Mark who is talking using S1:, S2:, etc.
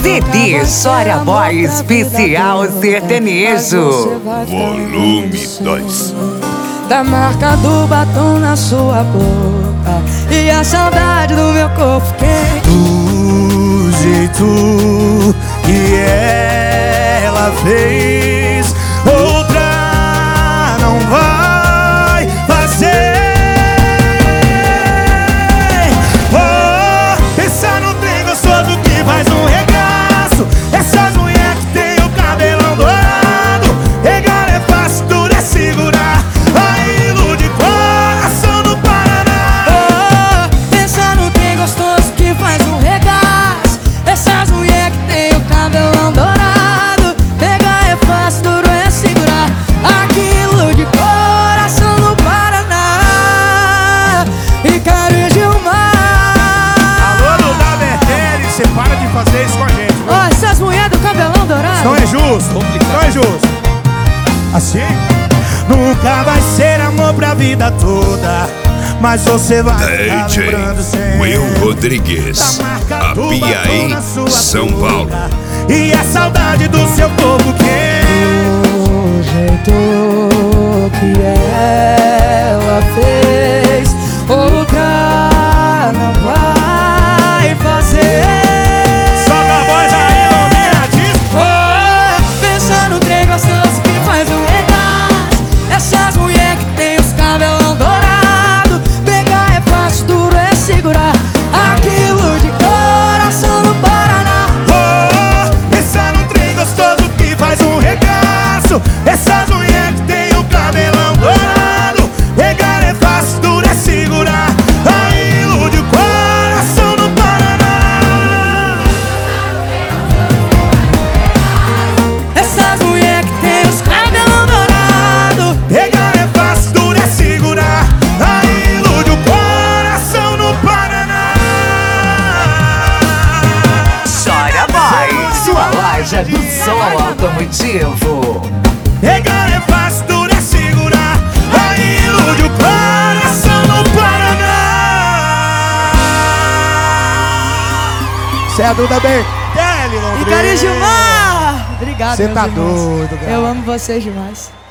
S1: CD Chora Boy Especial Sertanejo.
S2: Volume 2.
S3: Da marca do batom na sua boca e a saudade do meu corpo quente.
S4: Do jeito que ela fez, outra não vai fazer. Oh, pensar no trem gostoso que faz um regaço. Essas mulheres que tem o cabelão dourado. Regar é fácil, tudo é segurar. Aí ilude coração no Paraná.
S3: Oh, pensar no trem gostoso que faz um regaço. Essas mulheres que tem o cabelão dourado. Pegar é fácil, duro é segurar. Aquilo de coração no Paraná. E Carinho Gilmar.
S4: Alô, Duda Bertelli, você para de fazer isso com a gente, viu?
S3: Oh, essas mulheres do cabelão dourado.
S4: Não é justo, não é justo. Assim? Nunca vai ser amor pra vida toda, mas você vai ficar
S2: DJ
S4: lembrando sempre
S2: Will Rodrigues,
S4: da marca do
S2: Apiaí,
S4: batom na sua
S2: São
S4: boca
S2: Paulo.
S4: e a saudade do seu corpo quente.
S3: O jeito que ela fez, outra não vai fazer.
S4: Solta a voz aí, Londrina, diz.
S3: Oh, pensa no trem gostoso que faz um regaço. Essas mulheres que tem os cabelão dourado. Pegar é fácil, duro é segurar. Aquilo de coração no Paraná.
S4: Oh, pensar num trem gostoso que faz um regaço. Essas mulheres que tem o cabelão dourado. Pegar é fácil, duro é segurar. Aí ilude o coração no Paraná.
S3: Essas mulheres que tem os cabelão dourado.
S4: Pegar é fácil, duro é segurar. Aí ilude o coração no Paraná.
S1: Chora Boy, sua loja do som automotivo.
S4: Pegar é fácil, duro é segurar. Aí ilude o coração no Paraná. Cê é a Duda Bertelli,
S3: E Carinho Gilmar. Obrigado,
S4: Cê
S3: meus
S4: tá
S3: irmãos.
S4: doido, cara.
S3: Eu amo vocês demais.